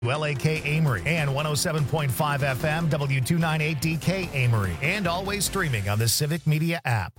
LAK Amory and 107.5 FM W298DK Amory, and always streaming on the Civic Media app.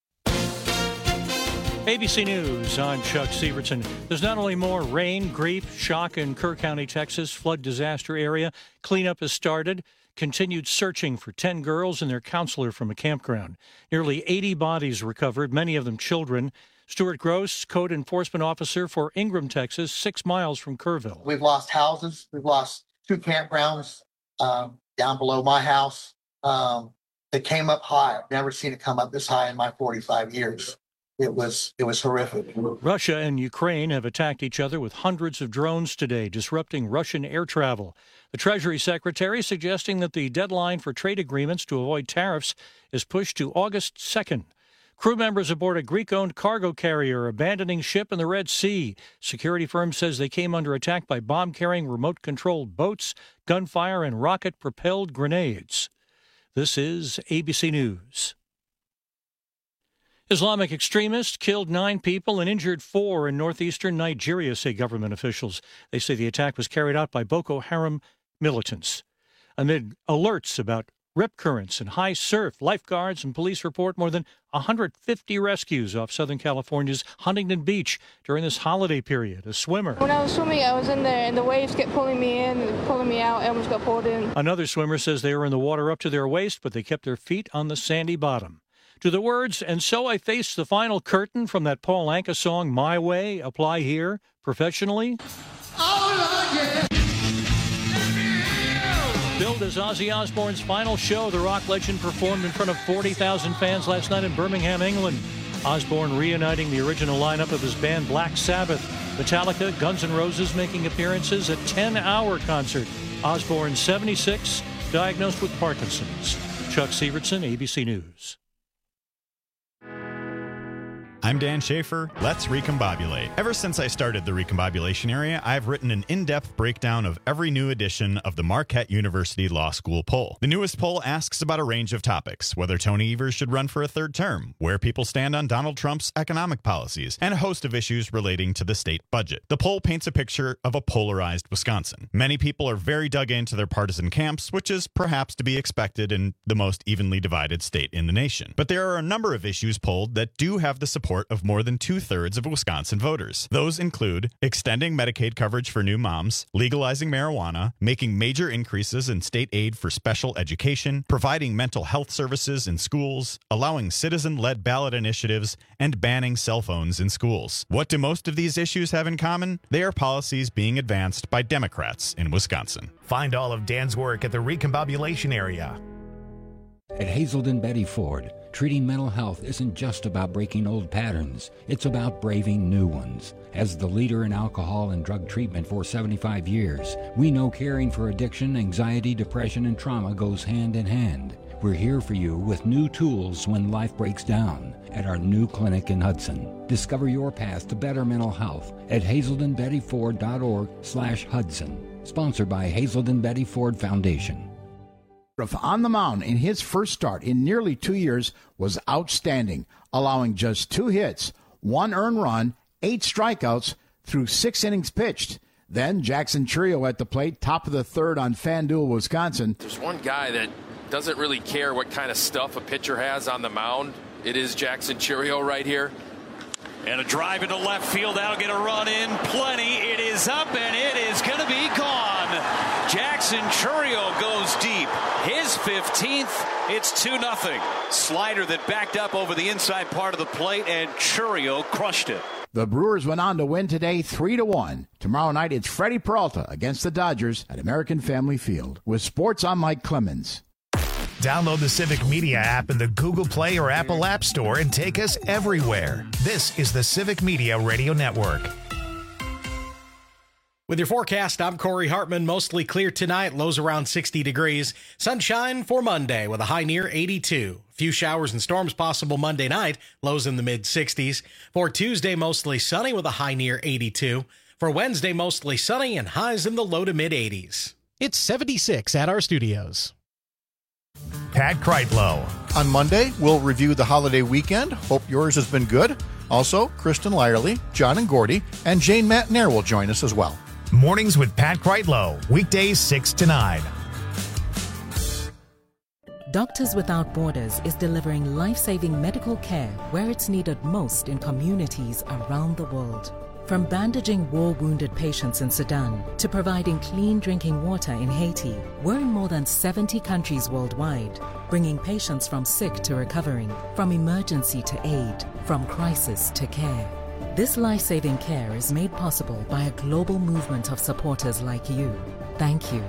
ABC News, I'm Chuck Sievertson. There's not only more rain, grief, shock in Kerr County, Texas, flood disaster area. Cleanup has started. Continued searching for 10 girls and their counselor from a campground. Nearly 80 bodies recovered, many of them children. Stuart Gross, code enforcement officer for Ingram, Texas, 6 miles from Kerrville. We've lost houses. We've lost 2 campgrounds down below my house. It came up high. I've never seen it come up this high in my 45 years. It was horrific. Russia and Ukraine have attacked each other with hundreds of drones today, disrupting Russian air travel. The Treasury Secretary suggesting that the deadline for trade agreements to avoid tariffs is pushed to August 2nd. Crew members aboard a Greek-owned cargo carrier abandoning ship in the Red Sea. Security firm says they came under attack by bomb-carrying remote-controlled boats, gunfire, and rocket-propelled grenades. This is ABC News. Islamic extremists killed 9 people and injured 4 in northeastern Nigeria, say government officials. They say the attack was carried out by Boko Haram militants. Amid alerts about rip currents and high surf, lifeguards and police report more than 150 rescues off Southern California's Huntington Beach during this holiday period. A swimmer. When I was swimming, I was in there, and the waves kept pulling me in and pulling me out. I almost got pulled in. Another swimmer says they were in the water up to their waist, but they kept their feet on the sandy bottom. Do the words, "And so I face the final curtain" from that Paul Anka song, My Way, apply here professionally? Oh, yeah. Billed as Ozzy Osbourne's final show, the rock legend performed in front of 40,000 fans last night in Birmingham, England. Osbourne reuniting the original lineup of his band Black Sabbath. Metallica, Guns N' Roses making appearances, a 10-hour concert. Osbourne, 76, diagnosed with Parkinson's. Chuck Sievertson, ABC News. I'm Dan Schaefer. Let's recombobulate. Ever since I started the recombobulation area, I've written an in-depth breakdown of every new edition of the Marquette University Law School poll. The newest poll asks about a range of topics: whether Tony Evers should run for a 3rd term, where people stand on Donald Trump's economic policies, and a host of issues relating to the state budget. The poll paints a picture of a polarized Wisconsin. Many people are very dug into their partisan camps, which is perhaps to be expected in the most evenly divided state in the nation. But there are a number of issues polled that do have the support of more than 2/3 of Wisconsin voters. Those include extending Medicaid coverage for new moms, legalizing marijuana, making major increases in state aid for special education, providing mental health services in schools, allowing citizen-led ballot initiatives, and banning cell phones in schools. What do most of these issues have in common? They are policies being advanced by Democrats in Wisconsin. Find all of Dan's work at the recombobulation area. At Hazelden Betty Ford, treating mental health isn't just about breaking old patterns. It's about braving new ones. As the leader in alcohol and drug treatment for 75 years, we know caring for addiction, anxiety, depression, and trauma goes hand in hand. We're here for you with new tools when life breaks down at our new clinic in Hudson. Discover your path to better mental health at hazeldenbettyford.org/Hudson. Sponsored by Hazelden Betty Ford Foundation. On the mound in his first start in nearly 2 years was outstanding, allowing just 2 hits, 1 earned run, 8 strikeouts through 6 innings pitched. Then Jackson Chourio at the plate, top of the 3rd on FanDuel, Wisconsin. There's one guy that doesn't really care what kind of stuff a pitcher has on the mound. It is Jackson Chourio right here. And a drive into left field. That'll get a run in. Plenty. It is up, and it is going to be gone. Jackson Chourio goes deep. His 15th. It's 2-0. Slider that backed up over the inside part of the plate, and Chourio crushed it. The Brewers went on to win today 3-1. Tomorrow night, it's Freddie Peralta against the Dodgers at American Family Field. With sports, I'm Mike Clemens. Download the Civic Media app in the Google Play or Apple App Store and take us everywhere. This is the Civic Media Radio Network. With your forecast, I'm Corey Hartman. Mostly clear tonight, lows around 60 degrees. Sunshine for Monday with a high near 82. A few showers and storms possible Monday night, lows in the mid-60s. For Tuesday, mostly sunny with a high near 82. For Wednesday, mostly sunny and highs in the low to mid-80s. It's 76 at our studios. Pat Kreitlow. On Monday, we'll review the holiday weekend. Hope yours has been good. Also, Kristen Lyerly, John and Gordy, and Jane Matnair will join us as well. Mornings with Pat Kreitlow, weekdays 6 to 9. Doctors Without Borders is delivering life-saving medical care where it's needed most in communities around the world. From bandaging war-wounded patients in Sudan to providing clean drinking water in Haiti, we're in more than 70 countries worldwide, bringing patients from sick to recovering, from emergency to aid, from crisis to care. This life-saving care is made possible by a global movement of supporters like you. Thank you.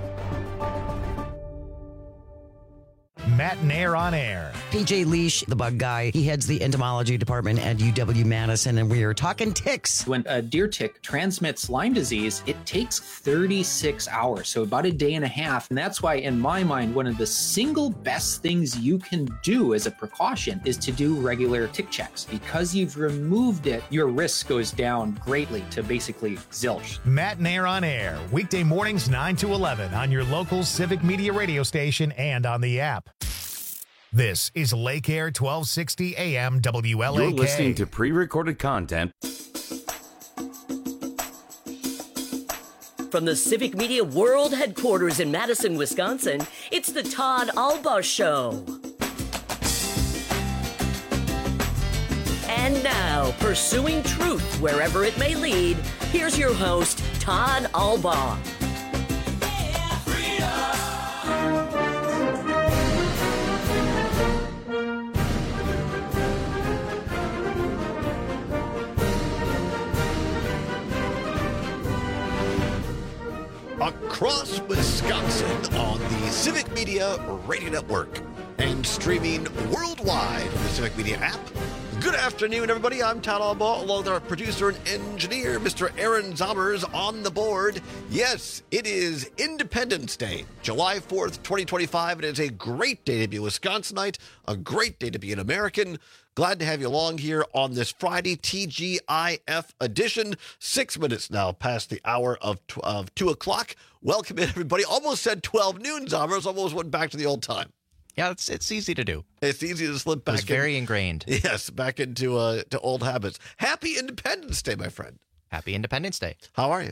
Matt and Air on Air. PJ Leash, the bug guy, he heads the entomology department at UW-Madison, and we are talking ticks. When a deer tick transmits Lyme disease, it takes 36 hours, so about a day and a half. And that's why, in my mind, one of the single best things you can do as a precaution is to do regular tick checks. Because you've removed it, your risk goes down greatly to basically zilch. Matt and Air on Air, weekday mornings 9 to 11 on your local Civic Media radio station and on the app. This is Lake Air 1260 AM WLAK. You're listening to pre-recorded content from the Civic Media World Headquarters in Madison, Wisconsin. It's the Todd Albaugh Show. And now, pursuing truth wherever it may lead, here's your host, Todd Albaugh. Across Wisconsin on the Civic Media Radio Network and streaming worldwide on the Civic Media app. Good afternoon, everybody. I'm Todd Albaugh, along with our producer and engineer, Mr. Aaron Zommers, on the board. Yes, it is Independence Day, July 4th, 2025. It is a great day to be a Wisconsinite, a great day to be an American. Glad to have you along here on this Friday TGIF edition. 6 minutes now past the hour of 2 o'clock. Welcome in, everybody. Almost said 12 noon, Zommers. Almost went back to the old time. Yeah, it's easy to do. It's easy to slip back. It's very ingrained. Yes, back into to old habits. Happy Independence Day, my friend. Happy Independence Day. How are you?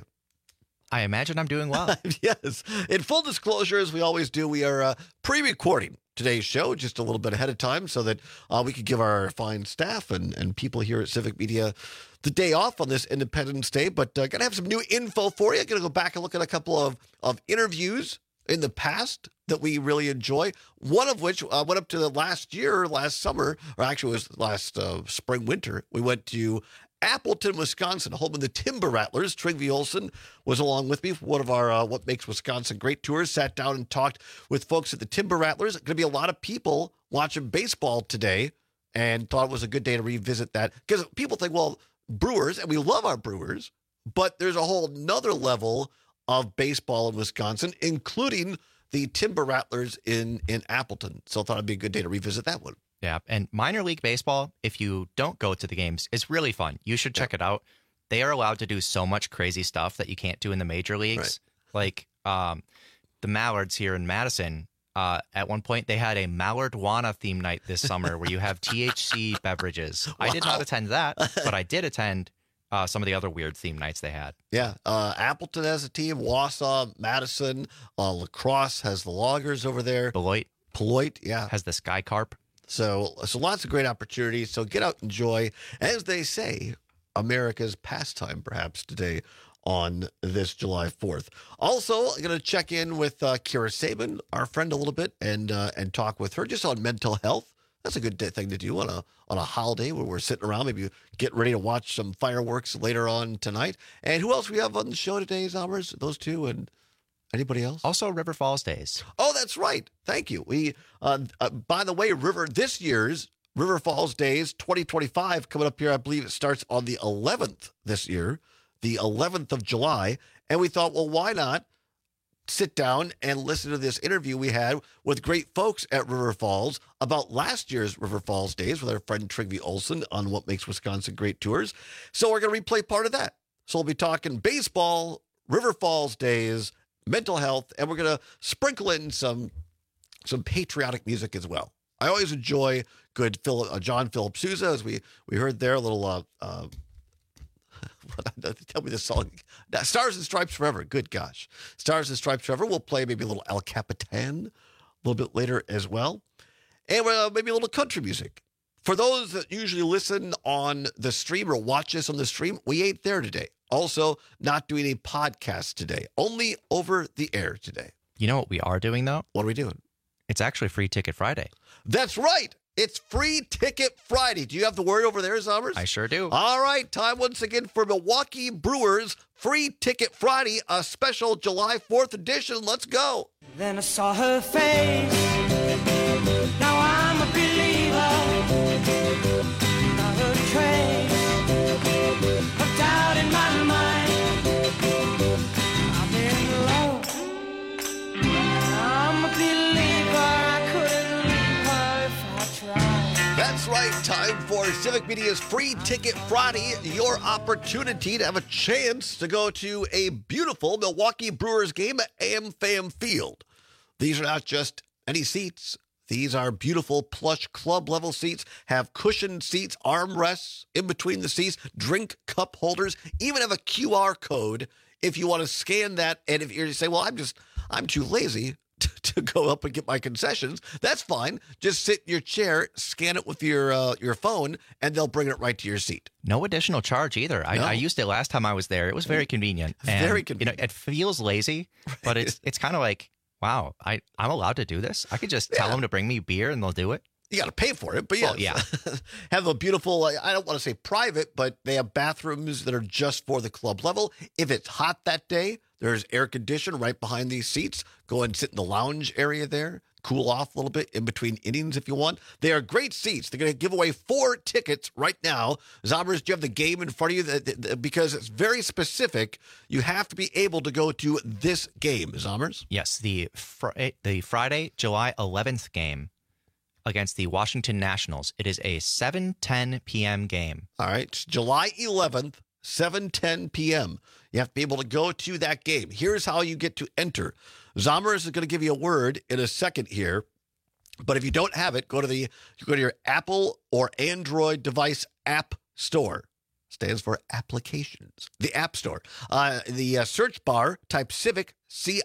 I imagine I'm doing well. Yes. In full disclosure, as we always do, we are pre-recording today's show just a little bit ahead of time so that we could give our fine staff and people here at Civic Media the day off on this Independence Day. But got to have some new info for you. Going to go back and look at a couple of interviews in the past that we really enjoy. One of which went up to the last summer, or actually it was last spring, winter. We went to Appleton, Wisconsin, home of the Timber Rattlers. Trygve Olsen was along with me for one of our What Makes Wisconsin Great tours. Sat down and talked with folks at the Timber Rattlers. Going to be a lot of people watching baseball today, and thought it was a good day to revisit that. Because people think, well, Brewers, and we love our Brewers, but there's a whole nother level of baseball in Wisconsin, including the Timber Rattlers in Appleton. So I thought it'd be a good day to revisit that one. Yeah, and minor league baseball, if you don't go to the games, is really fun. You should check it out. They are allowed to do so much crazy stuff that you can't do in the major leagues. Right. Like the Mallards here in Madison, at one point they had a Mallardwana theme night this summer where you have THC beverages. Wow. I did not attend that, but I did attend some of the other weird theme nights they had. Yeah, Appleton has a team, Wausau, Madison, La Crosse has the Loggers over there. Beloit, yeah. Has the Sky Carp. So lots of great opportunities. So get out and enjoy, as they say, America's pastime perhaps today on this July 4th. Also, I'm going to check in with Kira Sabin, our friend, a little bit and talk with her just on mental health. That's a good thing to do on a holiday where we're sitting around, maybe get ready to watch some fireworks later on tonight. And who else we have on the show today, Zommers? Those two and anybody else? Also River Falls Days. Oh, that's right. Thank you. We, by the way, this year's River Falls Days 2025 coming up here. I believe it starts on the 11th this year, the 11th of July. And we thought, well, why not sit down and listen to this interview we had with great folks at River Falls about last year's River Falls Days with our friend Trygve Olsen on What Makes Wisconsin Great tours. So we're going to replay part of that. So we'll be talking baseball, River Falls Days, mental health, and we're going to sprinkle in some patriotic music as well. I always enjoy good John Philip Sousa, as we heard there, a little Tell me this song. Stars and Stripes Forever. Good gosh. Stars and Stripes Forever. We'll play maybe a little El Capitan a little bit later as well. And maybe a little country music. For those that usually listen on the stream or watch us on the stream, we ain't there today. Also, not doing a podcast today. Only over the air today. You know what we are doing, though? What are we doing? It's actually Free Ticket Friday. That's right. It's Free Ticket Friday. Do you have the word over there, Zombers? I sure do. All right. Time once again for Milwaukee Brewers Free Ticket Friday, a special July 4th edition. Let's go. Then I saw her face. Now I'm a believer. Not a trace of doubt in my mind. I'm in love. I'm a believer. I couldn't leave her if I tried. That's right. Time for Civic Media's Free Ticket Friday. Your opportunity to have a chance to go to a beautiful Milwaukee Brewers game at AmFam Field. These are not just any seats. These are beautiful plush club level seats, have cushioned seats, armrests in between the seats, drink cup holders, even have a QR code if you want to scan that. And if you say, well, I'm too lazy to go up and get my concessions, that's fine. Just sit in your chair, scan it with your phone, and they'll bring it right to your seat. No additional charge either. I used it last time I was there. It was very convenient. And, very convenient. It feels lazy, but it's kind of like, wow, I'm allowed to do this? I could just tell them to bring me beer and they'll do it? You got to pay for it, but yes. Well, yeah. Have a beautiful, I don't want to say private, but they have bathrooms that are just for the club level. If it's hot that day, there's air conditioning right behind these seats. Go and sit in the lounge area there. Cool off a little bit in between innings if you want. They are great seats. They're going to give away 4 tickets right now. Zombers, do you have the game in front of you? Because it's very specific. You have to be able to go to this game, Zombers. Yes, the Friday, July 11th game against the Washington Nationals. It is a 7:10 p.m. game. All right, July 11th, 7:10 p.m. You have to be able to go to that game. Here's how you get to enter. Zombers is going to give you a word in a second here, but if you don't have it, go to your Apple or Android device app store. Stands for applications. The App Store. The search bar, type Civic,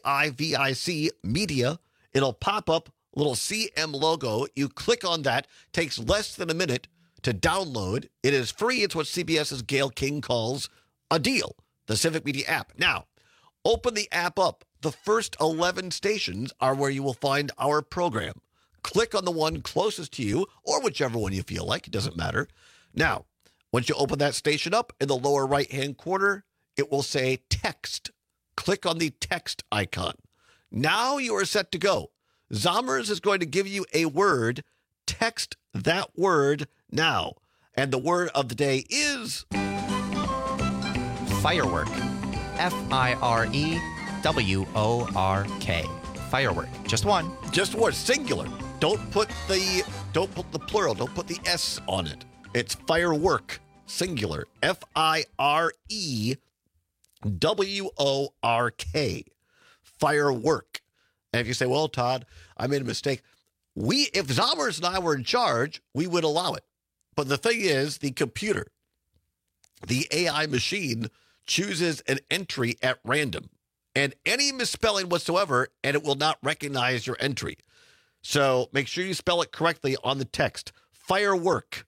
CIVIC, Media. It'll pop up a little CM logo. You click on that. Takes less than a minute to download. It is free. It's what CBS's Gail King calls a deal. The Civic Media app. Now, open the app up. The first 11 stations are where you will find our program. Click on the one closest to you, or whichever one you feel like. It doesn't matter. Now, once you open that station up, in the lower right-hand corner, it will say text. Click on the text icon. Now you are set to go. Zombers is going to give you a word. Text that word now. And the word of the day is... Firework. Firework. Firework. Just one. Just one. Singular. Don't put the plural. Don't put the S on it. It's firework. Singular. FIREWORK. Firework. And if you say, well, Todd, I made a mistake. If Zombers and I were in charge, we would allow it. But the thing is, the computer, the AI machine, chooses an entry at random. And any misspelling whatsoever, and it will not recognize your entry. So make sure you spell it correctly on the text. Firework.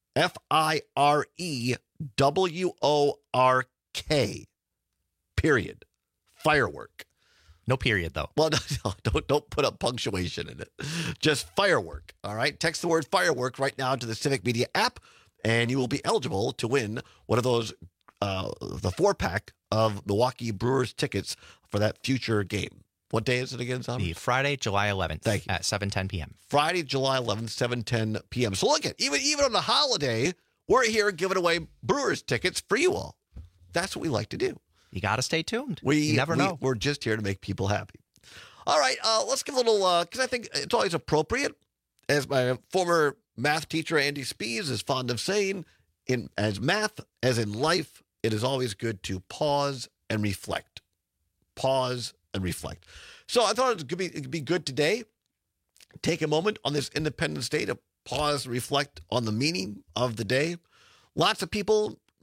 FIREWORK. Period. Firework. No period, though. Well, no, don't put a punctuation in it. Just firework. All right. Text the word firework right now to the Civic Media app, and you will be eligible to win one of those, the 4-pack of Milwaukee Brewers tickets for that future game. What day is it again, Tom? The Friday, July 11th. Thank you. At 7:10 p.m. Friday, July 11th, 7:10 p.m. So look at even on the holiday, we're here giving away Brewers tickets for you all. That's what we like to do. You got to stay tuned. You never know. We're just here to make people happy. All right, let's give a little, because I think it's always appropriate, as my former math teacher, Andy Spees, is fond of saying, as math, as in life, it is always good to pause and reflect. Pause and reflect. So I thought it could be good today. Take a moment on this Independence Day to pause and reflect on the meaning of the day. Lots of people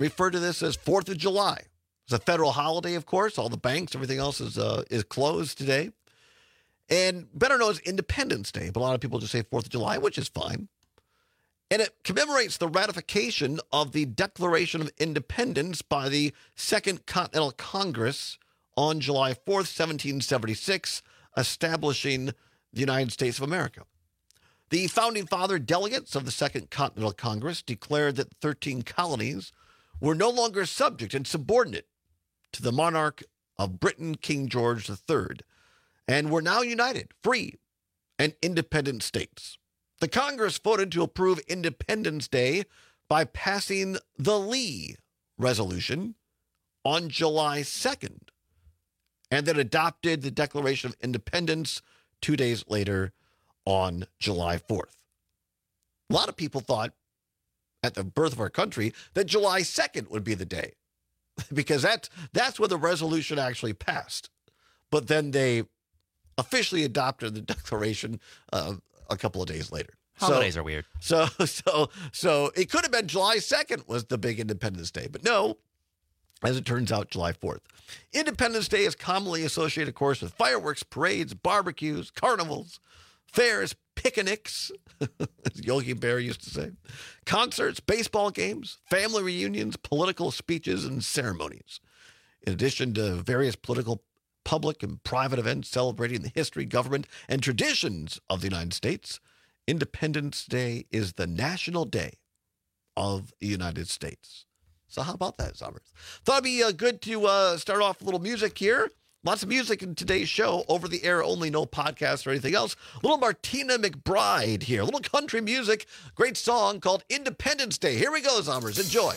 refer to this as 4th of July. It's a federal holiday, of course. All the banks, everything else is closed today. And better known as Independence Day, but a lot of people just say 4th of July, which is fine. And it commemorates the ratification of the Declaration of Independence by the Second Continental Congress on July 4th, 1776, establishing the United States of America. The founding father delegates of the Second Continental Congress declared that 13 colonies were no longer subject and subordinate to the monarch of Britain, King George III, and were now united, free, and independent states. The Congress voted to approve Independence Day by passing the Lee Resolution on July 2nd, and then adopted the Declaration of Independence 2 days later on July 4th. A lot of people thought at the birth of our country that July 2nd would be the day, because that's when the resolution actually passed. But then they officially adopted the Declaration a couple of days later. Holidays are weird. So it could have been July 2nd was the big Independence Day, but no, as it turns out, July 4th. Independence Day is commonly associated, of course, with fireworks, parades, barbecues, carnivals, fairs, picnics, as Yogi Bear used to say, concerts, baseball games, family reunions, political speeches, and ceremonies. In addition to various political, public, and private events celebrating the history, government, and traditions of the United States, Independence Day is the national day of the United States. So how about that, Summers? Thought it'd be good to start off with a little music here. Lots of music in today's show, over the air only, no podcast or anything else. Little Martina McBride here, a little country music, great song called Independence Day. Here we go, Summers. Enjoy.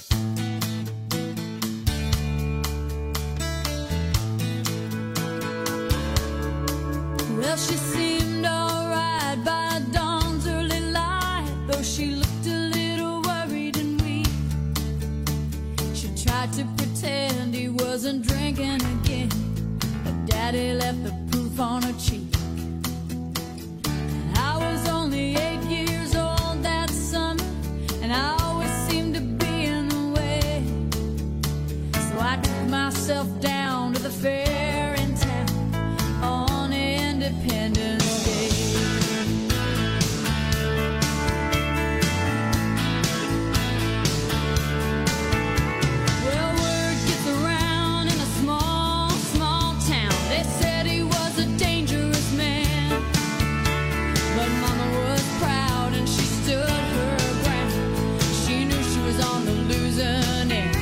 Well, she seemed all right by dawn's early light, though she looked a little worried and weak. She tried to pretend he wasn't drinking again, but Daddy left the proof on her cheek. And I was only 8 years old that summer, and I always seemed to be in the way. So I took myself down to the fair in town on Independence Day. Well, word gets around in a small, small town. They said he was a dangerous man, but Mama was proud and she stood her ground. She knew she was on the losing end.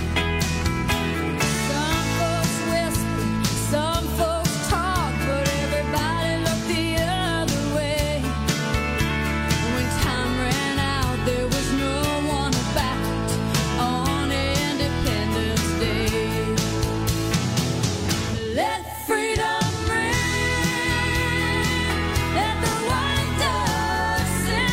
Some folks whispered, some folks talked, but everybody looked the other way. When time ran out, there was no one about on Independence Day. Let freedom ring, let the white dove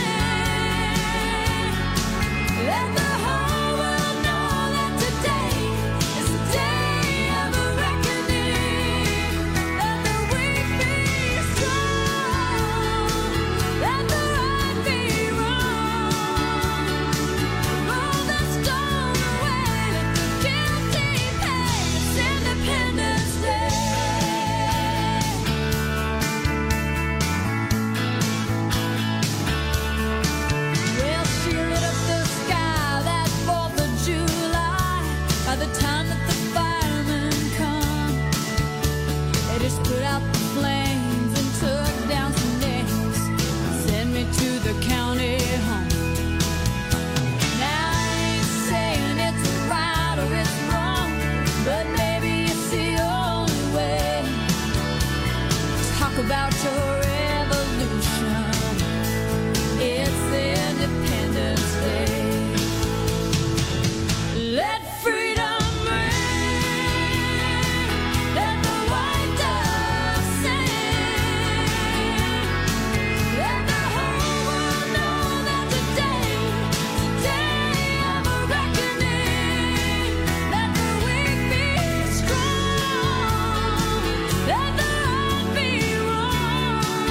sing, let the whole world know that today is a day of reckoning. Let the weak be strong, let the right be wrong. Roll the stone away, let the guilty pay. It's Independence Day. Well, she lit up the sky that 4th of July. By the time that the firemen come, they just put out the flames and took down some names and sent me to the county home. Now I ain't saying it's right or it's wrong, but maybe it's the only way. Talk about your revolution. It's Independence Day. Let freedom ring, let the white dove sing, let the whole world know that today is a day of reckoning. Let the weak be strong, let the right be wrong.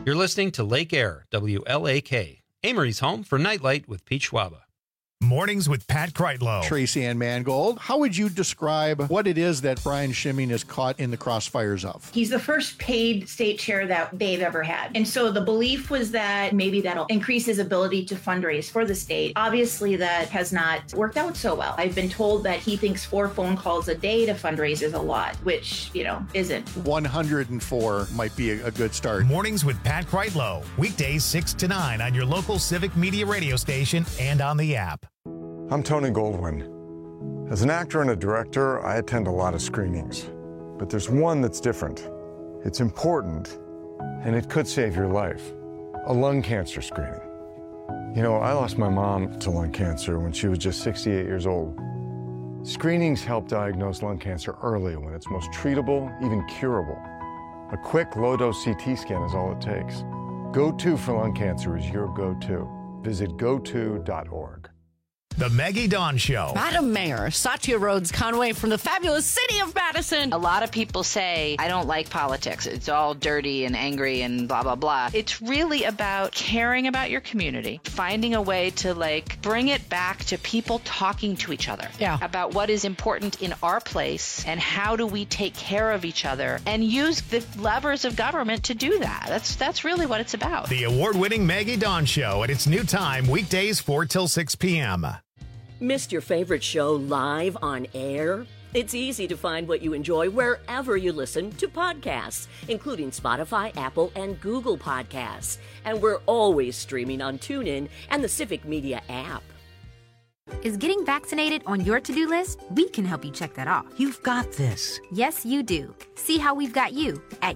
You're listening to Lake Air, WLAK, Amory's home for Nightlight with Pete Schwaba. Mornings with Pat Kreitlow. Tracy Ann Mangold, how would you describe what it is that Brian Schimming is caught in the crossfires of? He's the first paid state chair that they've ever had. And so the belief was that maybe that'll increase his ability to fundraise for the state. Obviously, that has not worked out so well. I've been told that he thinks 4 phone calls a day to fundraise is a lot, which, isn't. 104 might be a good start. Mornings with Pat Kreitlow. Weekdays 6 to 9 on your local Civic Media radio station and on the app. I'm Tony Goldwyn. As an actor and a director, I attend a lot of screenings. But there's one that's different. It's important, and it could save your life. A lung cancer screening. I lost my mom to lung cancer when she was just 68 years old. Screenings help diagnose lung cancer early when it's most treatable, even curable. A quick, low-dose CT scan is all it takes. Go-To for lung cancer is your go-to. Visit goto.org. The Maggie Dawn Show. Madam Mayor, Satya Rhodes Conway from the fabulous city of Madison. A lot of people say, I don't like politics. It's all dirty and angry and blah, blah, blah. It's really about caring about your community, finding a way to bring it back to people talking to each other about what is important in our place and how do we take care of each other and use the levers of government to do that. That's really what it's about. The award-winning Maggie Dawn Show at its new time, weekdays 4 till 6 p.m. Missed your favorite show live on air? It's easy to find what you enjoy wherever you listen to podcasts, including Spotify, Apple, and Google Podcasts. And we're always streaming on TuneIn and the Civic Media app. Is getting vaccinated on your to-do list? We can help you check that off. You've got this. Yes, you do. See how we've got you at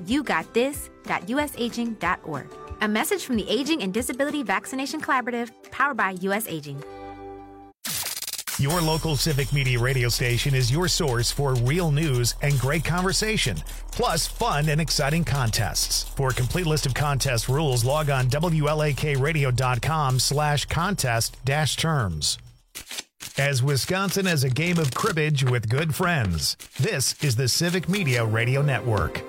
yougotthis.usaging.org. A message from the Aging and Disability Vaccination Collaborative, powered by U.S. Aging. Your local Civic Media radio station is your source for real news and great conversation, plus fun and exciting contests. For a complete list of contest rules, log on WLAKradio.com/contest-terms. As Wisconsin as a game of cribbage with good friends, this is the Civic Media Radio Network.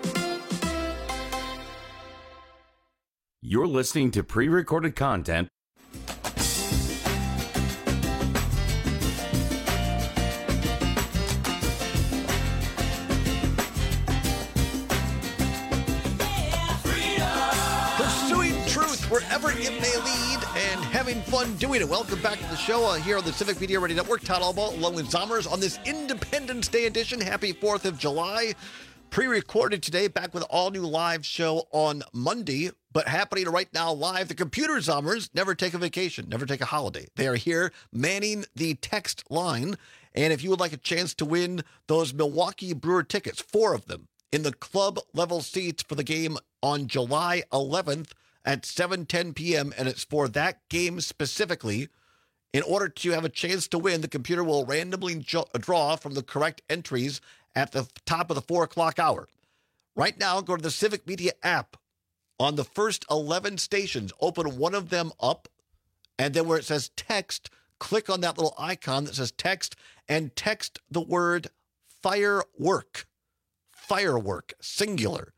You're listening to pre-recorded content. Wherever it may lead, and having fun doing it. Welcome back to the show here on the Civic Media Radio Network. Todd Albaugh along with Zommers on this Independence Day edition. Happy 4th of July. Pre-recorded today, back with an all-new live show on Monday, but happening right now live. The Computer Zommers never take a vacation, never take a holiday. They are here manning the text line, and if you would like a chance to win those Milwaukee Brewer tickets, 4 of them, in the club-level seats for the game on July 11th, at 7:10 p.m., and it's for that game specifically. In order to have a chance to win, the computer will randomly draw from the correct entries at the top of the 4 o'clock hour. Right now, go to the Civic Media app. On the first 11 stations, open one of them up, and then where it says text, click on that little icon that says text, and text the word firework. Firework, singular.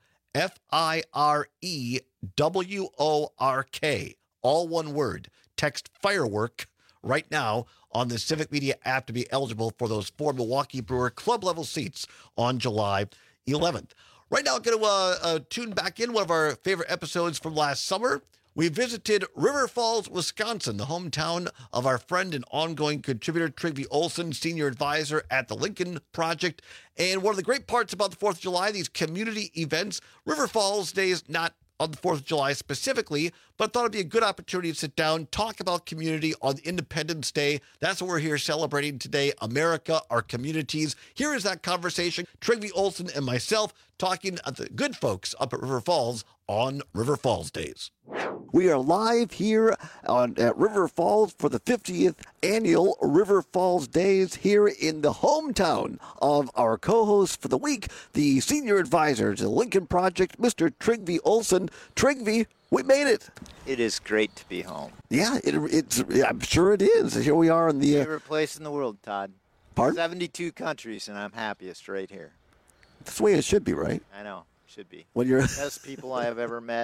FIREWORK, all one word. Text firework right now on the Civic Media app to be eligible for those 4 Milwaukee Brewer club level seats on July 11th. Right now, I'm going to tune back in one of our favorite episodes from last summer. We visited River Falls, Wisconsin, the hometown of our friend and ongoing contributor Trygve Olsen, senior advisor at the Lincoln Project. And one of the great parts about the 4th of July, these community events, River Falls Day is not on the 4th of July specifically, but I thought it'd be a good opportunity to sit down, talk about community on Independence Day. That's what we're here celebrating today, America, our communities. Here is that conversation, Trygve Olsen and myself talking at the good folks up at River Falls on River Falls Days. We are live here at River Falls for the 50th annual River Falls Days here in the hometown of our co-host for the week, the senior advisor to the Lincoln Project, Mr. Trygve Olsen. Trygve, we made it. It is great to be home. Yeah, I'm sure it is. Here we are in the favorite place in the world, Todd. Pardon? 72 countries, and I'm happiest right here. That's the way it should be, right? I know, should be. When you're best people I have ever met.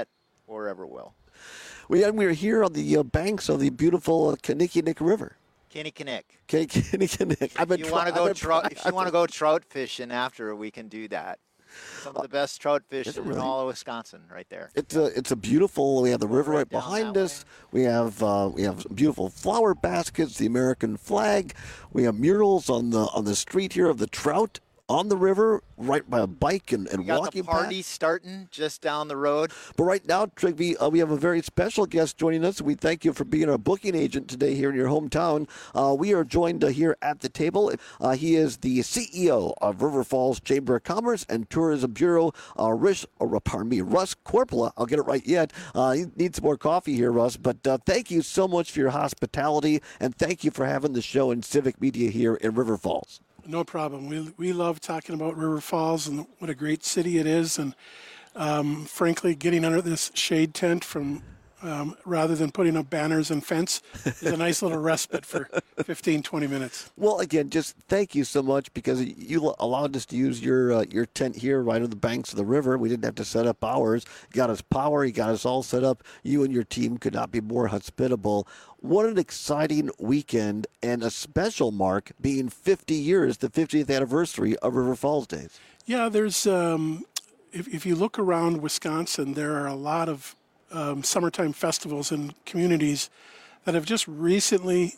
or ever will. We're here on the banks of the beautiful Kinnickinnick River. Kinnickinnick. Kinnickinnick. If you want to go trout fishing after, we can do that. Some of the best trout fishing in all of Wisconsin, right there. It's a beautiful. We have the river right behind us. We have some beautiful flower baskets, the American flag. We have murals on the street here of the trout on the river, right by a bike and we got walking the party path. starting just down the road. But right now, Trigby, we have a very special guest joining us. We thank you for being our booking agent today here in your hometown. We are joined here at the table. He is the CEO of River Falls Chamber of Commerce and Tourism Bureau, Russ Korpela. I'll get it right yet. He needs some more coffee here, Russ. But thank you so much for your hospitality, and thank you for having the show in Civic Media here in River Falls. No problem. We love talking about River Falls and what a great city it is. And frankly, getting under this shade tent from rather than putting up banners and fence is a nice little respite for 15, 20 minutes. Well, again, just thank you so much because you allowed us to use your tent here right on the banks of the river. We didn't have to set up ours. You got us power. You got us all set up. You and your team could not be more hospitable. What an exciting weekend and a special mark being 50 years, the 50th anniversary of River Falls Days. Yeah, there's if you look around Wisconsin, there are a lot of summertime festivals and communities that have just recently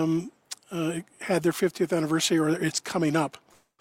had their 50th anniversary or it's coming up.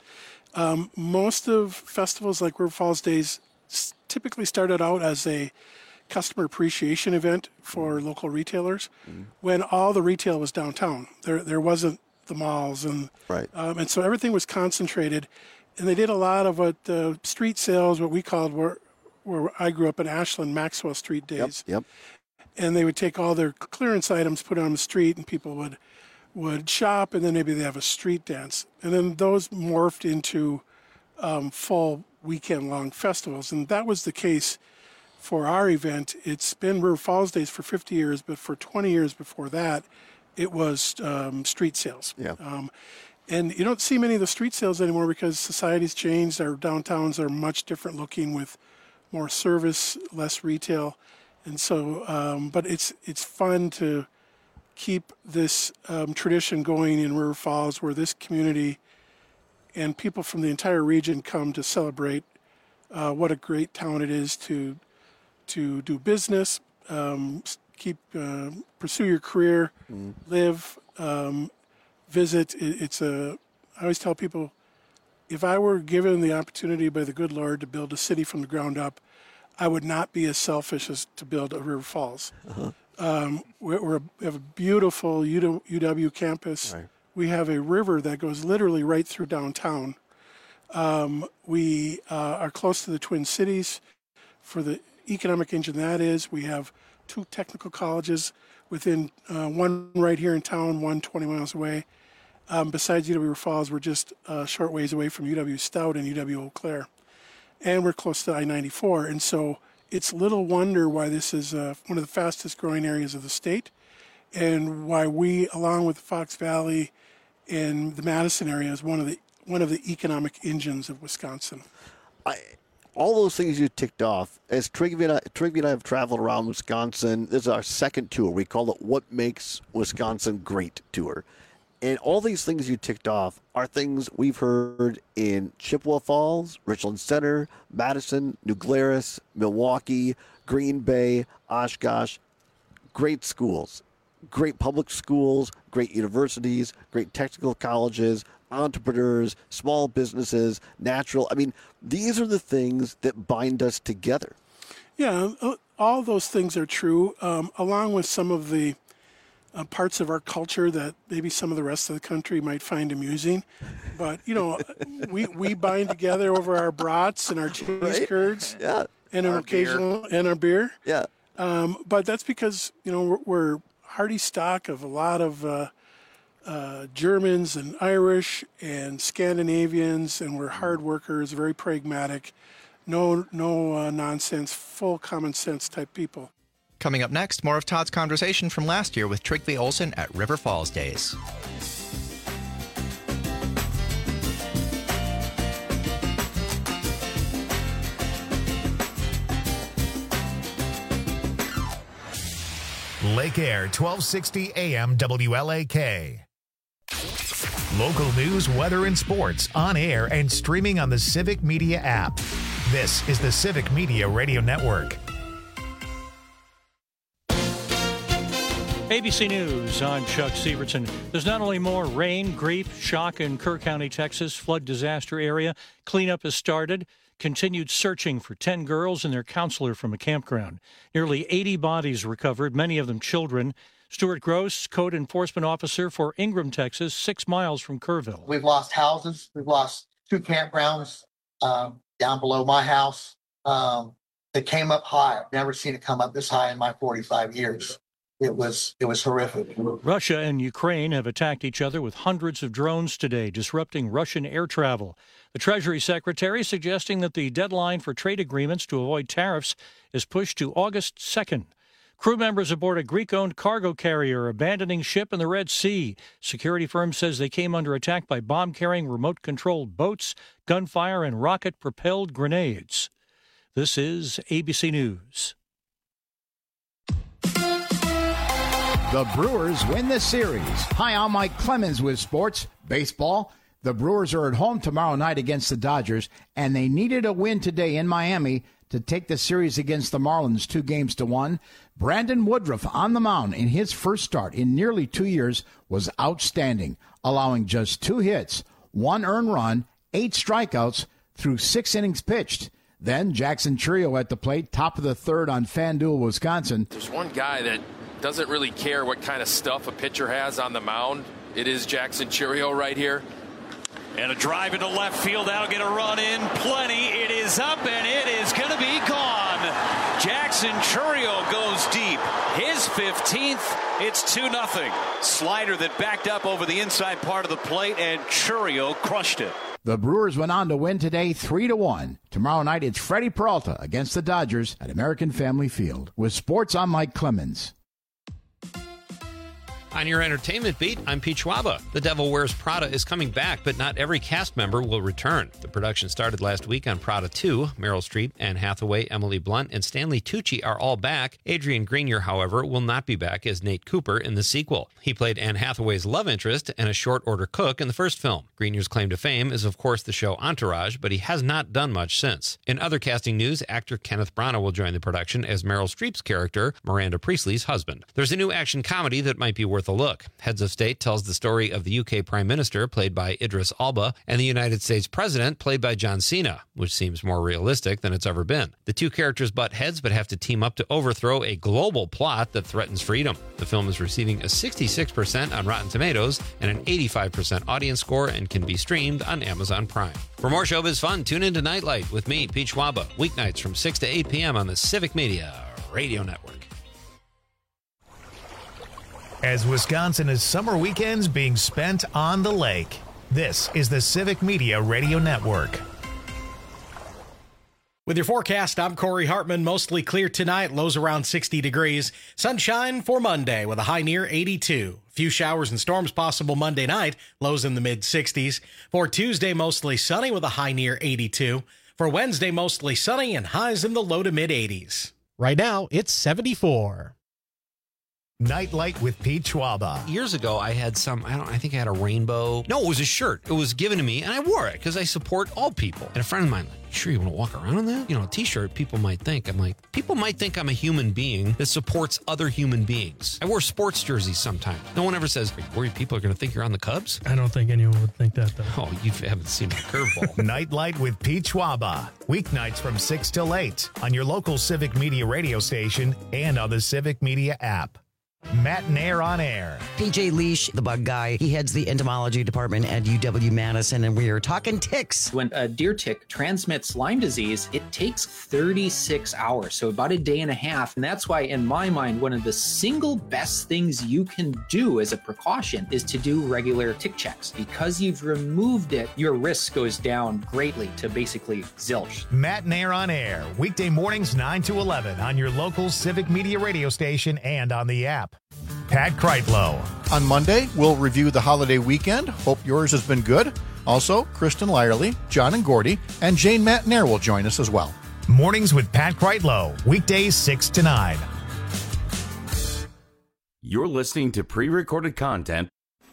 Most of festivals like River Falls Days typically started out as a customer appreciation event for local retailers when all the retail was downtown. There wasn't the malls and so everything was concentrated, and they did a lot of what street sales, what we called where I grew up in Ashland, Maxwell Street days. Yep. And they would take all their clearance items, put it on the street, and people would shop, and then maybe they have a street dance. And then those morphed into full weekend-long festivals. And that was the case for our event. It's been River Falls Days for 50 years, but for 20 years before that, it was street sales. Yeah. And you don't see many of the street sales anymore because society's changed. Our downtowns are much different looking with more service, less retail. And so, but it's fun to keep this tradition going in River Falls, where this community and people from the entire region come to celebrate what a great town it is to do business, pursue your career, live, visit. I always tell people, if I were given the opportunity by the good Lord to build a city from the ground up, I would not be as selfish as to build a River Falls. We have a beautiful UW campus. Right. We have a river that goes literally right through downtown. We are close to the Twin Cities for the economic engine that is. We have 2 technical colleges within one right here in town, one 20 miles away. Besides UW River Falls, we're just a short ways away from UW Stout and UW Eau Claire. And we're close to I-94. And so it's little wonder why this is one of the fastest growing areas of the state, and why we, along with the Fox Valley and the Madison area, is one of the economic engines of Wisconsin. All those things you ticked off, as Trigby and I have traveled around Wisconsin, this is our second tour. We call it What Makes Wisconsin Great Tour. And all these things you ticked off are things we've heard in Chippewa Falls, Richland Center, Madison, New Glarus, Milwaukee, Green Bay, Oshkosh. Great schools, great public schools, great universities, great technical colleges, entrepreneurs, small businesses, natural. I mean, these are the things that bind us together. Yeah, all those things are true, along with some of the parts of our culture that maybe some of the rest of the country might find amusing. But, we bind together over our brats and our cheese curds and an occasional, and our beer. Yeah. But that's because, we're hearty stock of a lot of Germans and Irish and Scandinavians, and we're hard workers, very pragmatic, no nonsense, full common sense type people. Coming up next, more of Todd's conversation from last year with Trigby Olson at River Falls Days. Lake Air, 1260 AM WLAK. Local news, weather, and sports on air and streaming on the Civic Media app. This is the Civic Media Radio Network. ABC News, I'm Chuck Severson. There's not only more rain, grief, shock in Kerr County, Texas, flood disaster area. Cleanup has started. Continued searching for 10 girls and their counselor from a campground. Nearly 80 bodies recovered, many of them children. Stuart Gross, code enforcement officer for Ingram, Texas, 6 miles from Kerrville. We've lost houses. We've lost 2 campgrounds down below my house. It came up high. I've never seen it come up this high in my 45 years. It was horrific. Russia and Ukraine have attacked each other with hundreds of drones today, disrupting Russian air travel. The Treasury Secretary suggesting that the deadline for trade agreements to avoid tariffs is pushed to August 2nd. Crew members aboard a Greek-owned cargo carrier abandoning ship in the Red Sea. Security firm says they came under attack by bomb-carrying remote-controlled boats, gunfire, and rocket-propelled grenades. This is ABC News. The Brewers win the series. Hi, I'm Mike Clemens with Sports Baseball. The Brewers are at home tomorrow night against the Dodgers, and they needed a win today in Miami to take the series against the Marlins 2-1. Brandon Woodruff on the mound in his first start in nearly 2 years was outstanding, allowing just 2 hits, 1 earned run, 8 strikeouts through 6 innings pitched. Then Jackson Chourio at the plate, top of the third on FanDuel, Wisconsin. There's one guy that doesn't really care what kind of stuff a pitcher has on the mound. It is Jackson Chourio right here. And a drive into left field. That'll get a run in. Plenty. It is up, and it is going to be gone. Jackson Chourio goes deep. His 15th. It's 2-0. Slider that backed up over the inside part of the plate, and Chourio crushed it. The Brewers went on to win today 3-1. Tomorrow night, it's Freddie Peralta against the Dodgers at American Family Field. With sports, I'm Mike Clemens. On your entertainment beat, I'm Pete Schwaba. The Devil Wears Prada is coming back, but not every cast member will return. The production started last week on Prada 2. Meryl Streep, Anne Hathaway, Emily Blunt, and Stanley Tucci are all back. Adrian Grenier, however, will not be back as Nate Cooper in the sequel. He played Anne Hathaway's love interest and a short-order cook in the first film. Grenier's claim to fame is, of course, the show Entourage, but he has not done much since. In other casting news, actor Kenneth Branagh will join the production as Meryl Streep's character, Miranda Priestley's husband. There's a new action comedy that might be worth a look. Heads of State tells the story of the UK Prime Minister, played by Idris Elba, and the United States President, played by John Cena, which seems more realistic than it's ever been. The two characters butt heads but have to team up to overthrow a global plot that threatens freedom. The film is receiving a 66% on Rotten Tomatoes and an 85% audience score and can be streamed on Amazon Prime. For more showbiz fun, tune into Nightlight with me, Pete Schwaba, weeknights from 6 to 8 p.m. on the Civic Media Radio Network. As Wisconsin is summer weekends being spent on the lake, this is the Civic Media Radio Network. With your forecast, I'm Corey Hartman. Mostly clear tonight, lows around 60 degrees. Sunshine for Monday with a high near 82. A few showers and storms possible Monday night, lows in the mid-60s. For Tuesday, mostly sunny with a high near 82. For Wednesday, mostly sunny and highs in the low to mid-80s. Right now, it's 74. Nightlight with Pete Schwaba. Years ago, I had I think I had a rainbow. No, it was a shirt. It was given to me, and I wore it because I support all people. And a friend of mine, sure you want to walk around in that? You know, a t-shirt, people might think I'm a human being that supports other human beings. I wear sports jerseys sometimes. No one ever says, are you worried people are going to think you're on the Cubs? I don't think anyone would think that, though. Oh, you haven't seen my curveball. Nightlight with Pete Schwaba. Weeknights from 6 till 8 on your local Civic Media radio station and on the Civic Media app. Matt Nair on air. PJ Leash, the bug guy, he heads the entomology department at UW-Madison, and we are talking ticks. When a deer tick transmits Lyme disease, it takes 36 hours, so about a day and a half. And that's why, in my mind, one of the single best things you can do as a precaution is to do regular tick checks. Because you've removed it, your risk goes down greatly to basically zilch. Matt Nair on air, weekday mornings 9 to 11 on your local Civic Media radio station and on the app. Pat Kreitlow. On Monday, we'll review the holiday weekend. Hope yours has been good. Also, Kristen Lyerly, John and Gordy, and Jane Matt Nair will join us as well. Mornings with Pat Kreitlow, weekdays 6 to 9. You're listening to pre-recorded content.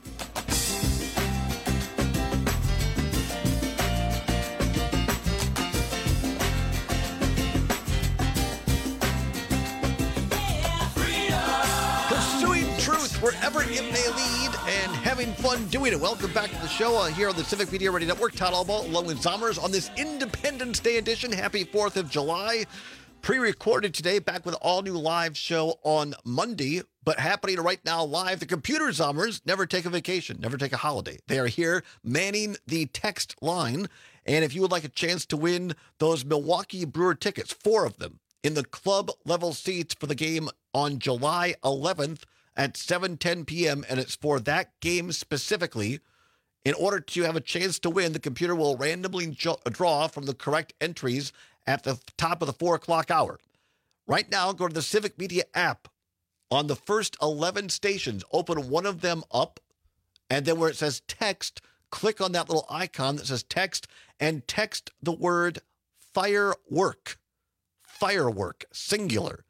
Pursuing truth wherever it may lead and having fun doing it. Welcome back to the show here on the Civic Media Radio Network. Todd Albaugh along with Zommers on this Independence Day edition. Happy 4th of July. Pre-recorded today, back with an all-new live show on Monday, but happening right now live. The Computer Zommers never take a vacation, never take a holiday. They are here manning the text line, and if you would like a chance to win those Milwaukee Brewer tickets, 4 of them, in the club-level seats for the game on July 11th at 7:10 p.m., and it's for that game specifically. In order to have a chance to win, the computer will randomly draw from the correct entries at the top of the 4 o'clock hour. Right now, go to the Civic Media app. On the first 11 stations, open one of them up, and then where it says text, click on that little icon that says text, and text the word firework. Firework, singular.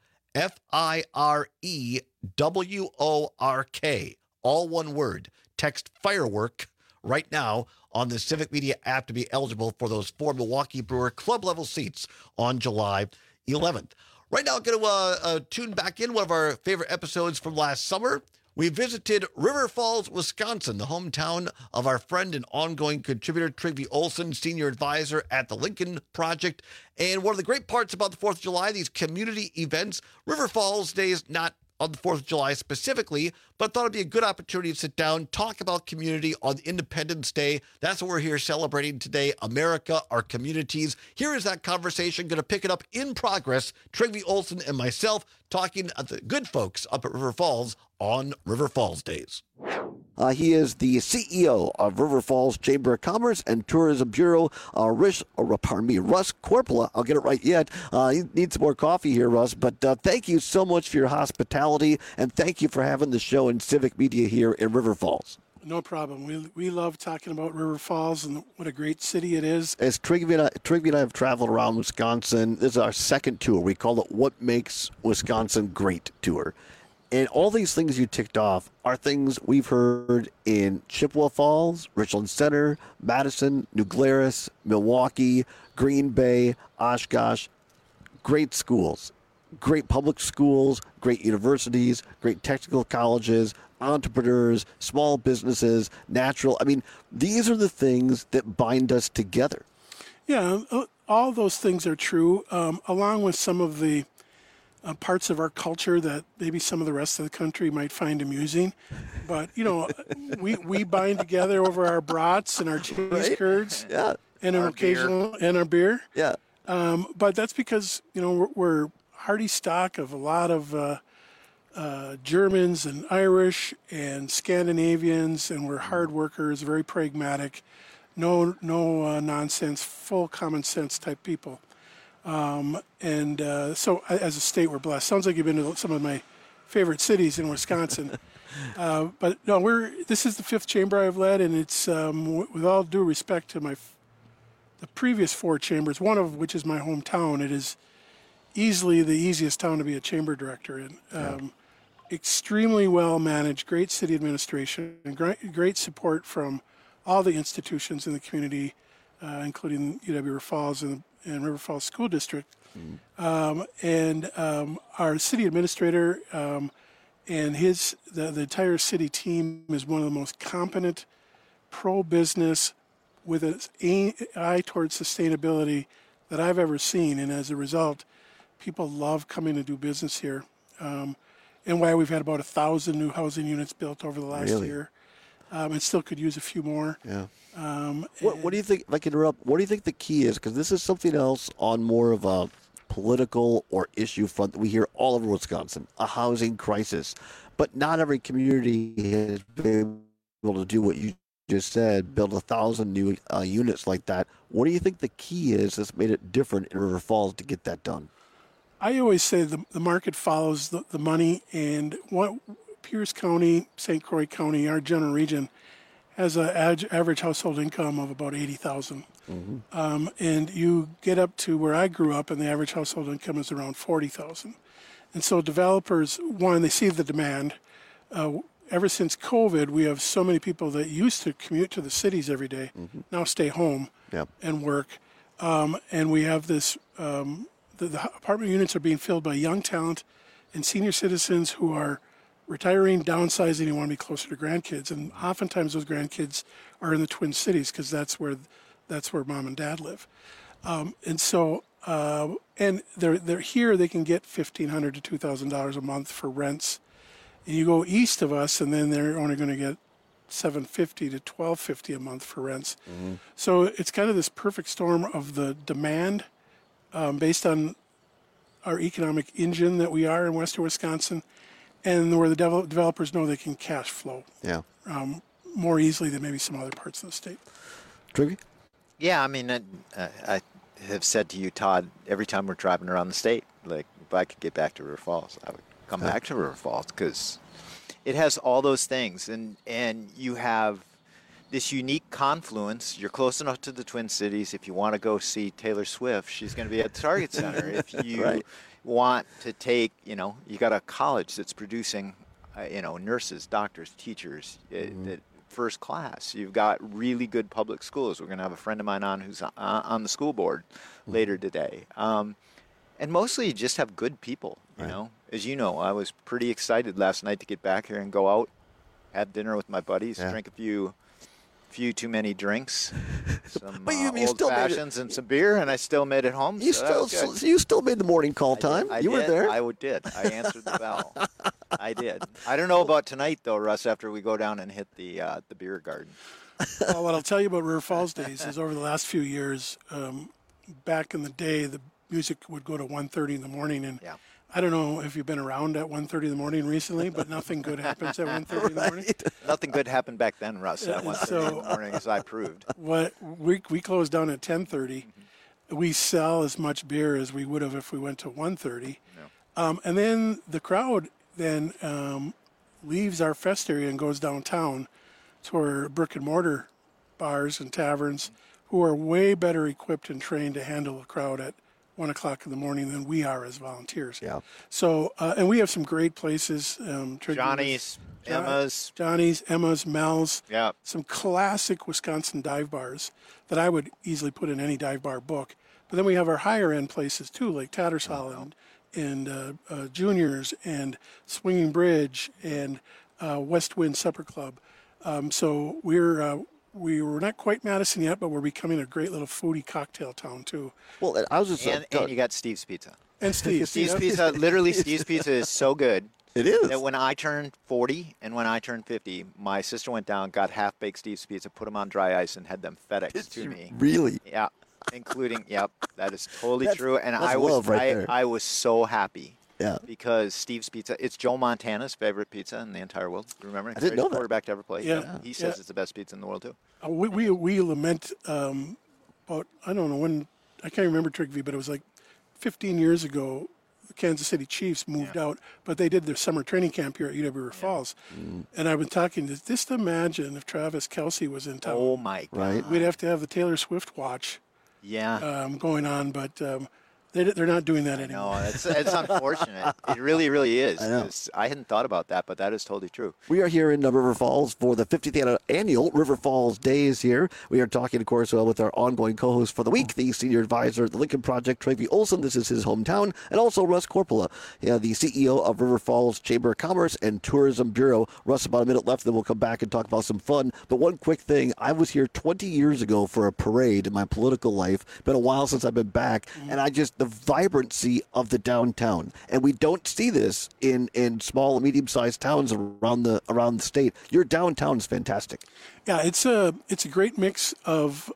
Firework. All one word. Text firework right now on the Civic Media app to be eligible for those 4 Milwaukee Brewer club-level seats on July 11th. Right now, I'm going to tune back in one of our favorite episodes from last summer. We visited River Falls, Wisconsin, the hometown of our friend and ongoing contributor, Trygve Olsen, senior advisor at the Lincoln Project. And one of the great parts about the 4th of July, these community events, River Falls Day is not on the 4th of July specifically, but I thought it'd be a good opportunity to sit down, talk about community on Independence Day. That's what we're here celebrating today, America, our communities. Here is that conversation, going to pick it up in progress. Trygve Olsen and myself talking at the good folks up at River Falls on River Falls Days. He is the CEO of River Falls Chamber of Commerce and Tourism Bureau, Russ Korpela. I'll get it right yet. He needs some more coffee here, Russ, but thank you so much for your hospitality, and thank you for having the show in Civic Media here in River Falls. No problem. We love talking about River Falls and what a great city it is. As Trygve and I have traveled around Wisconsin, this is our second tour. We call it What Makes Wisconsin Great Tour. And all these things you ticked off are things we've heard in Chippewa Falls, Richland Center, Madison, New Glarus, Milwaukee, Green Bay, Oshkosh. Great schools, great public schools, great universities, great technical colleges, entrepreneurs, small businesses, natural. I mean, these are the things that bind us together. Yeah, all those things are true, along with some of the parts of our culture that maybe some of the rest of the country might find amusing. But, you know, we bind together over our brats and our cheese curds, yeah, and our occasional beer. And our beer. Yeah. But that's because, you know, we're hearty stock of a lot of Germans and Irish and Scandinavians, and we're hard workers, very pragmatic, no nonsense, full common sense type people. So as a state, we're blessed. Sounds like you've been to some of my favorite cities in Wisconsin. But no, this is the 5th chamber I've led, and it's, with all due respect to the previous 4 chambers, one of which is my hometown. It is easily the easiest town to be a chamber director in. Extremely well managed, great city administration, and great support from all the institutions in the community, including UW River Falls and River Falls School District. And our city administrator and the entire city team is one of the most competent, pro-business, with an eye towards sustainability that I've ever seen. And as a result, people love coming to do business here. And why we've had about 1,000 new housing units built over the last year. And still could use a few more. Yeah. What do you think, if I can interrupt, what do you think the key is? Because this is something else on more of a political or issue front that we hear all over Wisconsin, a housing crisis. But not every community has been able to do what you just said, build 1,000 new units like that. What do you think the key is that's made it different in River Falls to get that done? I always say the market follows the money, and what Pierce County, St. Croix County, our general region, has an average household income of about $80,000. Mm-hmm. And you get up to where I grew up, and the average household income is around $40,000. And so developers, one, they see the demand. ever since COVID, we have so many people that used to commute to the cities every day, now stay home and work. And we have this, the apartment units are being filled by young talent and senior citizens who are retiring, downsizing, and want to be closer to grandkids. And oftentimes those grandkids are in the Twin Cities because that's where mom and dad live. And so, and they're here, they can get $1,500 to $2,000 a month for rents. And you go east of us, and then they're only going to get $750 to $1,250 a month for rents. So it's kind of this perfect storm of the demand based on our economic engine that we are in western Wisconsin, and where the developers know they can cash flow more easily than maybe some other parts of the state. Triggy? Yeah, I mean, I have said to you, Todd, every time we're driving around the state, like, if I could get back to River Falls, I would come back to River Falls because it has all those things, and you have this unique confluence. You're close enough to the Twin Cities. If you want to go see Taylor Swift, she's going to be at the Target Center. If you want to take, you got a college that's producing, nurses, doctors, teachers, that first class. You've got really good public schools. We're going to have a friend of mine on who's on the school board later today. And mostly you just have good people, you know. As you know, I was pretty excited last night to get back here and go out, have dinner with my buddies, drink a few too many drinks, some old fashions and some beer, and I still made it home. You still made the morning call time. I you did. were there. I did. I answered the bell. I did. I don't know about tonight though, Russ. After we go down and hit the beer garden. Well, what I'll tell you about River Falls days is over the last few years, back in the day, the music would go to 1:30 in the morning, and I don't know if you've been around at 1:30 in the morning recently, but nothing good happens at 1:30 in the morning. Nothing good happened back then, Russ, at 1:30 in the morning, as I proved. What we closed down at 10:30. We sell as much beer as we would have if we went to 1:30. And then the crowd leaves our fest area and goes downtown to our brick and mortar bars and taverns who are way better equipped and trained to handle a crowd at 1 o'clock in the morning than we are as volunteers. So, and we have some great places. Johnny's, Emma's, Mel's. Yeah. Some classic Wisconsin dive bars that I would easily put in any dive bar book. But then we have our higher end places too, like Tattersall and Juniors and Swinging Bridge and West Wind Supper Club. So we were not quite Madison yet, but we're becoming a great little foodie cocktail town too. Well, I was just and you got Steve's Pizza. And Steve's Pizza. Literally, Steve's Pizza is so good. It is. That when I turned 40 and when I turned 50, my sister went down, got half-baked Steve's Pizza, put them on dry ice, and had them FedEx to me. Really? Yeah, including that is totally true. And I was so happy. Yeah. Because Steve's Pizza, it's Joe Montana's favorite pizza in the entire world. Remember? I didn't know that. Quarterback to ever play. Yeah. He says it's the best pizza in the world too. We lament about, I don't know when, I can't remember Trigby, but it was like 15 years ago, the Kansas City Chiefs moved out, but they did their summer training camp here at UW River Falls. And I've been talking to, just imagine if Travis Kelce was in town. Oh my God. Right. We'd have to have the Taylor Swift watch going on, but they're not doing that anymore. No, it's unfortunate. It really, really is. I hadn't thought about that, but that is totally true. We are here in River Falls for the 50th annual River Falls Days here. We are talking, of course, with our ongoing co-host for the week, the senior advisor at the Lincoln Project, Trevey Olson. This is his hometown. And also Russ Corpola, the CEO of River Falls Chamber of Commerce and Tourism Bureau. Russ, about a minute left, then we'll come back and talk about some fun. But one quick thing, I was here 20 years ago for a parade in my political life. Been a while since I've been back, and the vibrancy of the downtown, and we don't see this in small and medium-sized towns around the state. Your downtown is fantastic. Yeah, it's a great mix of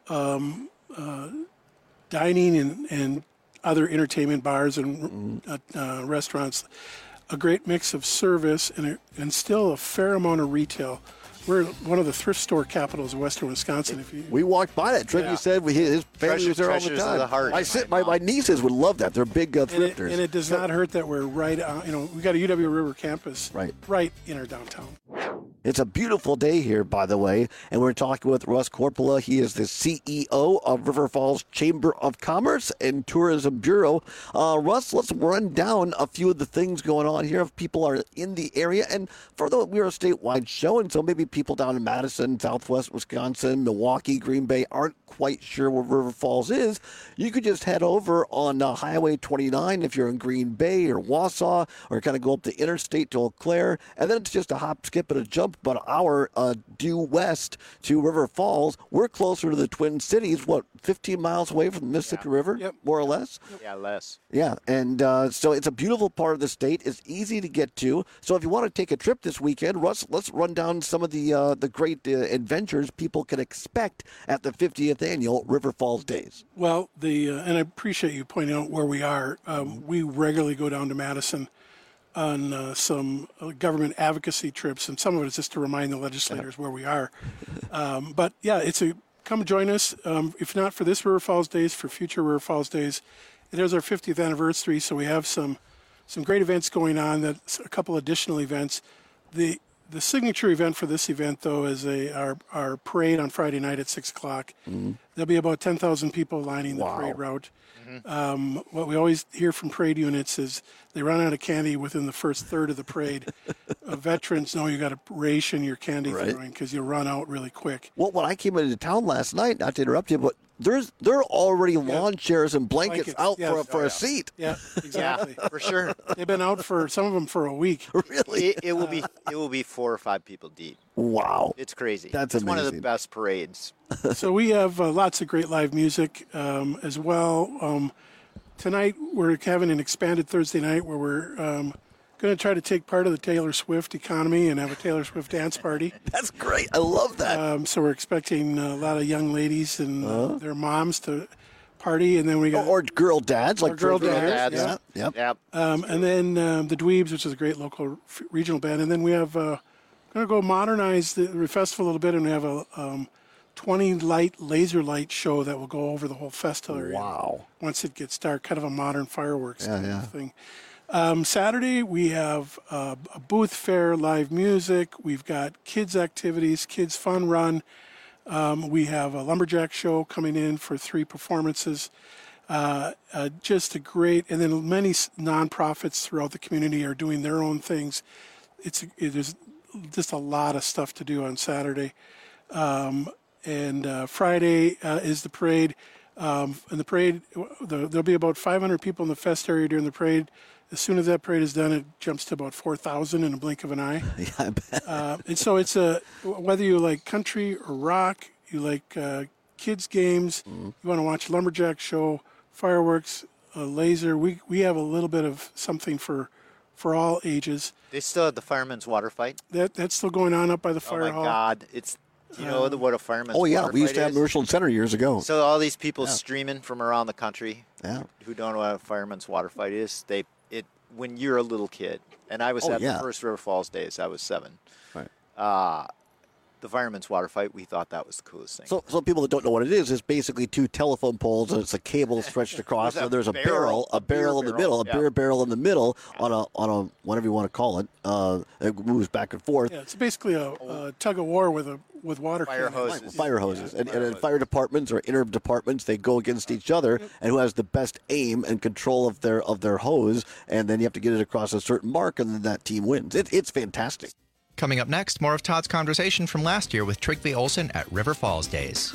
dining and other entertainment bars and restaurants. A great mix of service and still a fair amount of retail. We're one of the thrift store capitals of western Wisconsin. We walked by that. Trevey said his family was there all the time. The heart my nieces would love that. They're big thrifters. And it does not hurt that we're right on, we got a UW River campus right in our downtown. It's a beautiful day here, by the way, and we're talking with Russ Corpola. He is the CEO of River Falls Chamber of Commerce and Tourism Bureau. Russ, let's run down a few of the things going on here if people are in the area. And we're a statewide show, and so maybe people down in Madison, Southwest Wisconsin, Milwaukee, Green Bay aren't quite sure where River Falls is. You could just head over on Highway 29 if you're in Green Bay or Wausau, or kind of go up the interstate to Eau Claire, and then it's just a hop, skip, and a jump about an hour due west to River Falls. We're closer to the Twin Cities, 15 miles away from the Mississippi River, more or less? Yeah, less. Yeah, and so it's a beautiful part of the state. It's easy to get to. So if you want to take a trip this weekend, Russ, let's run down some of the great adventures people can expect at the 50th annual River Falls Days. Well, and I appreciate you pointing out where we are. We regularly go down to Madison on some government advocacy trips, and some of it is just to remind the legislators where we are. But yeah, come join us. If not for this River Falls Days, for future River Falls Days. It is our 50th anniversary, so we have some great events going on. That's a couple additional events. The signature event for this event, though, is our parade on Friday night at 6 o'clock. Mm-hmm. There'll be about 10,000 people lining the parade route. Mm-hmm. What we always hear from parade units is they run out of candy within the first third of the parade. Veterans know you got to ration your candy throwing because you'll run out really quick. Well, when I came into town last night, not to interrupt you, but there are already lawn chairs and blankets out for a seat. Yeah, exactly. Yeah, for sure. They've been out for some of them for a week. Really? It will be 4 or 5 people deep. Wow. It's crazy. That's it's amazing. One of the best parades. So we have lots of great live music as well. Tonight we're having an expanded Thursday night where we're going to try to take part of the Taylor Swift economy and have a Taylor Swift dance party. That's great. I love that. So we're expecting a lot of young ladies and their moms to party, and then we got or girl dads, like girl dads. Yeah. Yep. And then the Dweebs, which is a great local regional band, and then we have going to go modernize the festival a little bit, and we have a 20 laser light show that will go over the whole festival area. Wow. Once it gets dark, kind of a modern fireworks kind of thing. Saturday, we have a booth fair, live music. We've got kids' activities, kids' fun run. We have a lumberjack show coming in for 3 performances. Just a great, and then many nonprofits throughout the community are doing their own things. There's just a lot of stuff to do on Saturday. And Friday is the parade. And the parade, there'll be about 500 people in the fest area during the parade. As soon as that parade is done, it jumps to about 4,000 in a blink of an eye. Yeah, I bet. And so it's whether you like country or rock, you like kids games, you want to watch lumberjack show, fireworks, laser. We have a little bit of something for all ages. They still have the fireman's water fight. That's still going on up by the fire hall. Oh my God! It's what a fireman's. Oh yeah, water we used to have fight is? Merchant Center years ago. So all these people streaming from around the country, yeah, who don't know what a fireman's water fight is, when you're a little kid, and I was at the first River Falls days. I was 7. Right. The fireman's water fight, we thought that was the coolest thing. So people that don't know what it is basically 2 telephone poles, and it's a cable stretched across, and there's a barrel in the middle, a beer barrel in the middle on a whatever you want to call it. It moves back and forth. Yeah, it's basically a tug of war with water fire hoses. Fire hoses. And fire departments or inter departments, they go against each other, and who has the best aim and control of their hose, and then you have to get it across a certain mark, and then that team wins. It's fantastic. Coming up next, more of Todd's conversation from last year with Trygve Olsen at River Falls Days.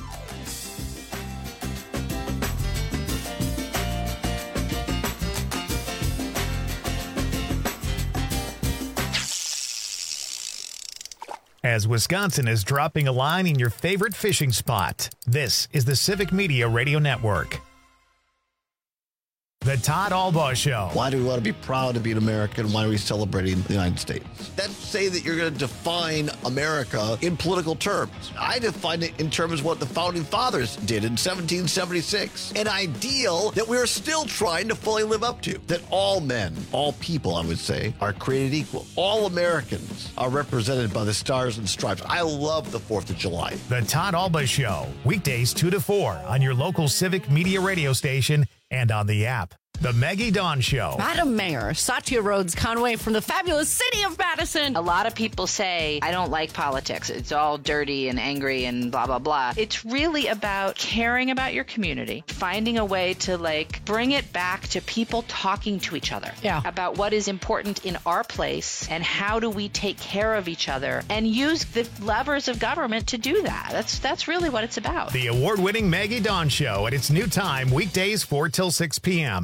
As Wisconsin is dropping a line in your favorite fishing spot, this is the Civic Media Radio Network. The Todd Albaugh Show. Why do we want to be proud to be an American? Why are we celebrating the United States? Let's say that you're going to define America in political terms. I define it in terms of what the Founding Fathers did in 1776. An ideal that we're still trying to fully live up to. That all men, all people, I would say, are created equal. All Americans are represented by the stars and stripes. I love the 4th of July. The Todd Albaugh Show. Weekdays 2 to 4 on your local Civic Media radio station and on the app. The Maggie Dawn Show. Madam Mayor, Satya Rhodes Conway from the fabulous city of Madison. A lot of people say, I don't like politics. It's all dirty and angry and blah, blah, blah. It's really about caring about your community, finding a way to bring it back to people talking to each other about what is important in our place and how do we take care of each other and use the levers of government to do that. That's really what it's about. The award-winning Maggie Dawn Show at its new time, weekdays 4 till 6 p.m.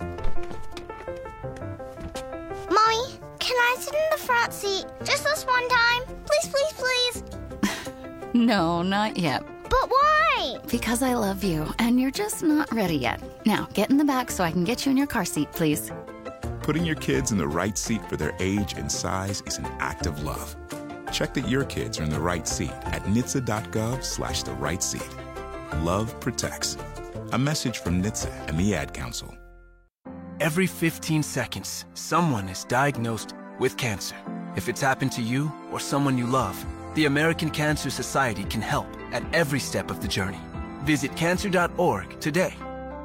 Mommy, can I sit in the front seat just this one time? Please, please, please. No, not yet. But why? Because I love you, and you're just not ready yet. Now, get in the back so I can get you in your car seat, please. Putting your kids in the right seat for their age and size is an act of love. Check that your kids are in the right seat at NHTSA.gov/the right seat. Love protects. A message from NHTSA and the Ad Council. Every 15 seconds, someone is diagnosed with cancer. If it's happened to you or someone you love, the American Cancer Society can help at every step of the journey. Visit cancer.org today.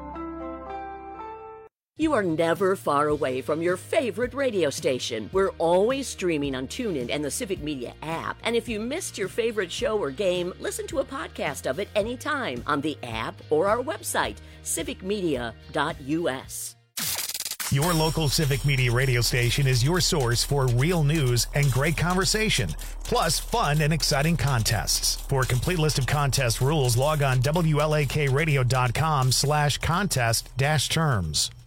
You are never far away from your favorite radio station. We're always streaming on TuneIn and the Civic Media app. And if you missed your favorite show or game, listen to a podcast of it anytime on the app or our website, civicmedia.us. Your local Civic Media radio station is your source for real news and great conversation, plus fun and exciting contests. For a complete list of contest rules, log on WLAKradio.com/contest-terms.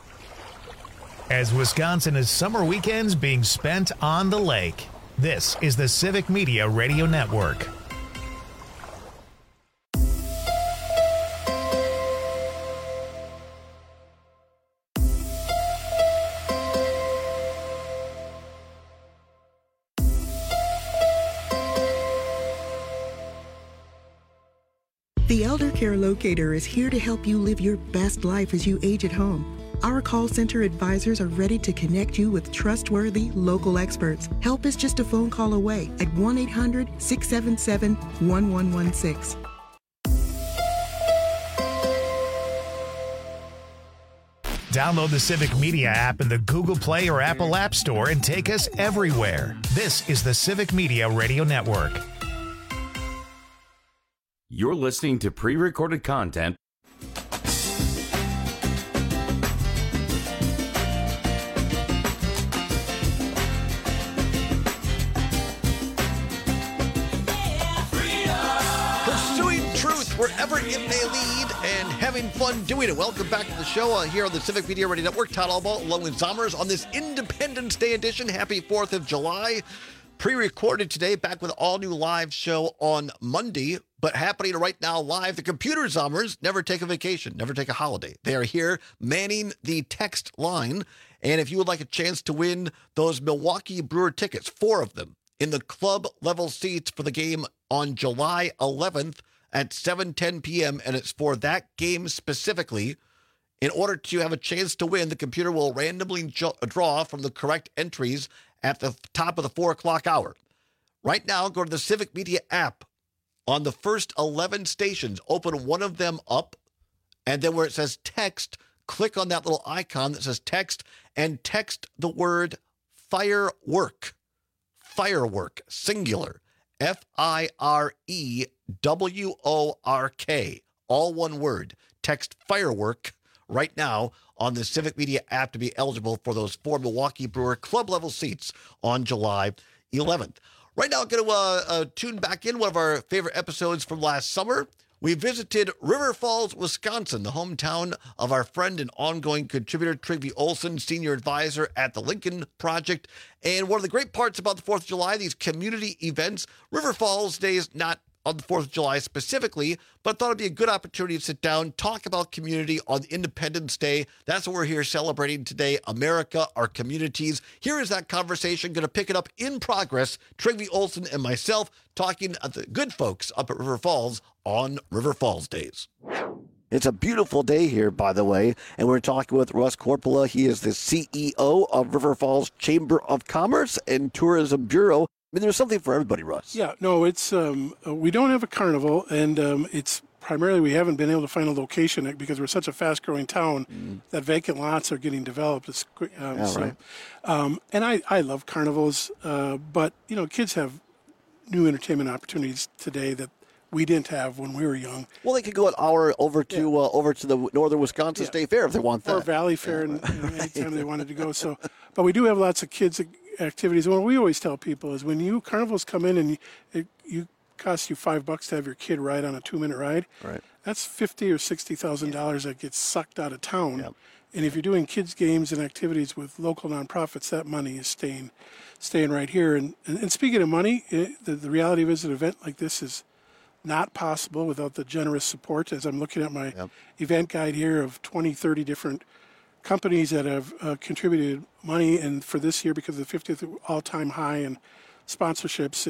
As Wisconsin is summer weekends being spent on the lake, this is the Civic Media Radio Network. The Elder Care Locator is here to help you live your best life as you age at home. Our call center advisors are ready to connect you with trustworthy local experts. Help is just a phone call away at 1-800-677-1116. Download the Civic Media app in the Google Play or Apple App Store and take us everywhere. This is the Civic Media Radio Network. You're listening to pre-recorded content. Pursuing truth wherever it may lead and having fun doing it. Welcome back to the show here on the Civic Media Radio Network. Todd Albaugh along with Zommers on this Independence Day edition. Happy 4th of July. Pre-recorded today, back with an all-new live show on Monday, but happening right now live. The Computer Zommers never take a vacation, never take a holiday. They are here manning the text line, and if you would like a chance to win those Milwaukee Brewer tickets, 4 of them, in the club-level seats for the game on July 11th at 7:10 p.m., and it's for that game specifically. In order to have a chance to win, the computer will randomly draw from the correct entries at the top of the 4 o'clock hour. Right now, go to the Civic Media app. On the first 11 stations, open one of them up, and then where it says text, click on that little icon that says text, and text the word firework. Firework, singular. FIREWORK. All one word. Text firework right now on the Civic Media app to be eligible for those 4 Milwaukee Brewer club-level seats on July 11th. Right now, I'm going to tune back in one of our favorite episodes from last summer. We visited River Falls, Wisconsin, the hometown of our friend and ongoing contributor, Trygve Olsen, senior advisor at the Lincoln Project. And one of the great parts about the 4th of July, these community events, River Falls Day is not on the 4th of July specifically, but I thought it'd be a good opportunity to sit down, talk about community on Independence Day. That's what we're here celebrating today, America, our communities. Here is that conversation, going to pick it up in progress. Trygve Olsen and myself talking at the good folks up at River Falls on River Falls Days. It's a beautiful day here, by the way, and we're talking with Russ Corpola. He is the CEO of River Falls Chamber of Commerce and Tourism Bureau. I mean, there's something for everybody, Russ. Yeah, no, it's we don't have a carnival, and it's primarily we haven't been able to find a location because we're such a fast-growing town that vacant lots are getting developed. Right. And I love carnivals, but kids have new entertainment opportunities today that we didn't have when we were young. Well, they could go an hour over to the Northern Wisconsin State Fair if they want that. Or Valley Fair, anytime they wanted to go. So, but we do have lots of kids activities. What we always tell people is when carnivals come in and you cost you $5 to have your kid ride on a 2-minute ride. Right. That's $50,000 or $60,000 that gets sucked out of town. Yep. And if you're doing kids games and activities with local nonprofits, that money is staying right here. And speaking of money, the reality of it is an event like this is not possible without the generous support. As I'm looking at my event guide here of 20, 30 different companies that have contributed money, and for this year because of the 50th all-time high in sponsorships.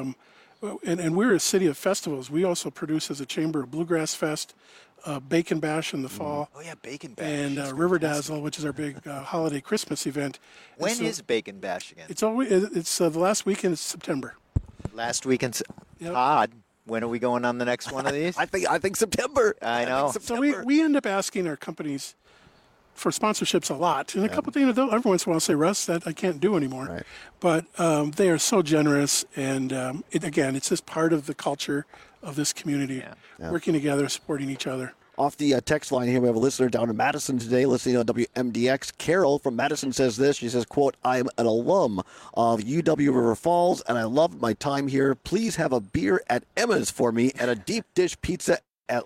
And we're a city of festivals. We also produce as a chamber a Bluegrass Fest, Bacon Bash in the fall. Oh yeah, Bacon Bash. And River Dazzle, which is our big holiday Christmas event. When is Bacon Bash again? It's the last weekend of September. Last weekend. Todd, when are we going on the next one of these? I think September. I know. So we end up asking our companies for sponsorships a lot, and a couple things. Every once in a while, I'll say, Russ, that I can't do anymore. Right. But they are so generous, and it's just part of the culture of this community, working together, supporting each other. Off the text line here, we have a listener down in Madison today listening on WMDX. Carol from Madison says this. She says, quote, I'm an alum of UW River Falls, and I love my time here. Please have a beer at Emma's for me and a deep dish pizza at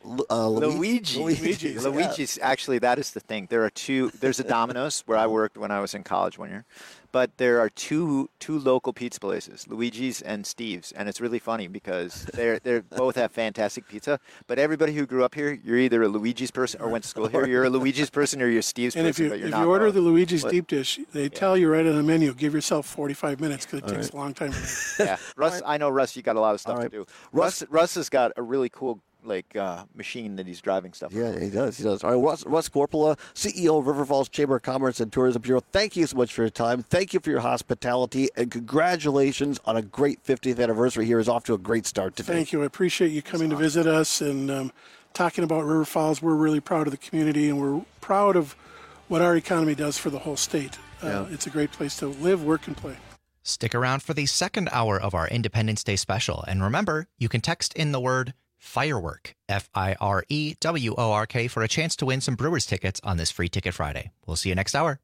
Luigi's. Actually, that is the thing. There's a Domino's where I worked when I was in college 1 year. But there are two local pizza places, Luigi's and Steve's, and it's really funny because they both have fantastic pizza. But everybody who grew up here, you're either a Luigi's person or went to school here. You're a Luigi's person or you're a Steve's person. And if you order the Luigi's deep dish, they tell you right on the menu, give yourself 45 minutes because it takes a long time. Yeah, Russ. I know Russ. You got a lot of stuff to do. Russ has got a really cool machine that he's driving stuff. Yeah, he does. All right, Russ Corpola, CEO of River Falls Chamber of Commerce and Tourism Bureau. Thank you so much for your time. Thank you for your hospitality, and congratulations on a great 50th anniversary. Here is off to a great start today. Thank you. I appreciate you coming to visit us and talking about River Falls. We're really proud of the community, and we're proud of what our economy does for the whole state. It's a great place to live, work, and play. Stick around for the second hour of our Independence Day special. And remember, you can text in the word Firework, FIREWORK, for a chance to win some Brewers tickets on this Free Ticket Friday. We'll see you next hour.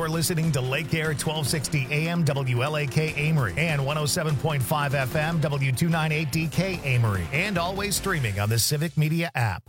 You're listening to Lake Air 1260 AM WLAK Amory and 107.5 FM W298DK Amory, and always streaming on the Civic Media app.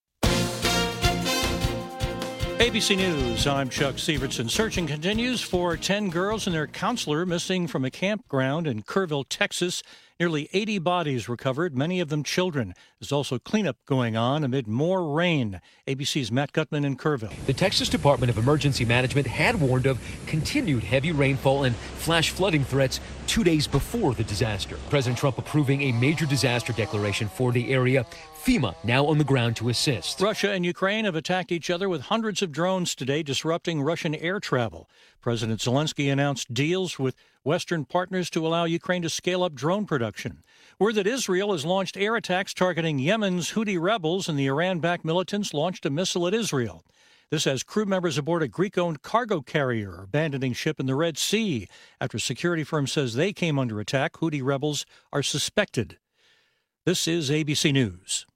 ABC News, I'm Chuck Severson. Searching continues for 10 girls and their counselor missing from a campground in Kerrville, Texas. Nearly 80 bodies recovered, many of them children. There's also cleanup going on amid more rain. ABC's Matt Gutman in Kerrville. The Texas Department of Emergency Management had warned of continued heavy rainfall and flash flooding threats 2 days before the disaster. President Trump approving a major disaster declaration for the area. FEMA now on the ground to assist. Russia and Ukraine have attacked each other with hundreds of drones today, disrupting Russian air travel. President Zelensky announced deals with Western partners to allow Ukraine to scale up drone production. Word that Israel has launched air attacks targeting Yemen's Houthi rebels, and the Iran-backed militants launched a missile at Israel. This has crew members aboard a Greek-owned cargo carrier abandoning ship in the Red Sea after a security firm says they came under attack. Houthi rebels are suspected. This is ABC News.